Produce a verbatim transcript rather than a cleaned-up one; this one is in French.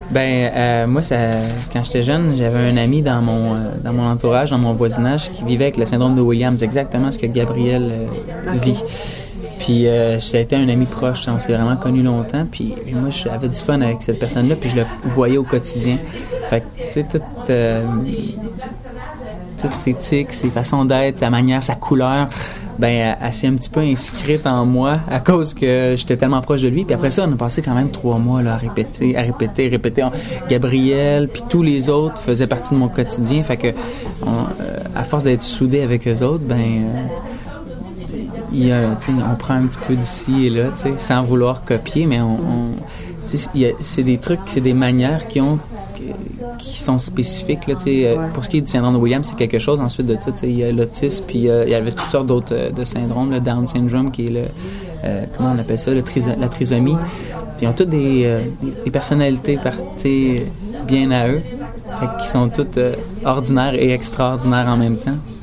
Ben, euh, moi, ça, quand j'étais jeune, j'avais un ami dans mon, euh, dans mon entourage, dans mon voisinage, qui vivait avec le syndrome de Williams, exactement ce que Gabriel euh, okay. vit. Puis, euh, ça a été un ami proche, on s'est vraiment connus longtemps. Puis, moi, j'avais du fun avec cette personne-là, puis je le voyais au quotidien. Fait que, tu sais, toute, euh, toutes ses tics, ses façons d'être, sa manière, sa couleur, ben, elle, elle s'est un petit peu inscrite en moi à cause que j'étais tellement proche de lui. Puis après ça, on a passé quand même trois mois là, à répéter, à répéter, répéter. On, Gabriel, puis tous les autres faisaient partie de mon quotidien. Fait que, on, euh, à force d'être soudés avec eux autres, ben, euh, il y a, on prend un petit peu d'ici et là, sans vouloir copier, mais on, on il y a, c'est des trucs, c'est des manières qui ont qui sont spécifiques là, ouais. Pour ce qui est du syndrome de Williams, c'est quelque chose. Ensuite de ça, il y a l'autisme, puis euh, il y avait toutes sortes d'autres euh, de syndromes, le Down syndrome qui est le euh, comment on appelle ça, le triso- la trisomie. Puis ils ont toutes des, euh, des personnalités par, bien à eux, fait, qui sont toutes euh, ordinaires et extraordinaires en même temps.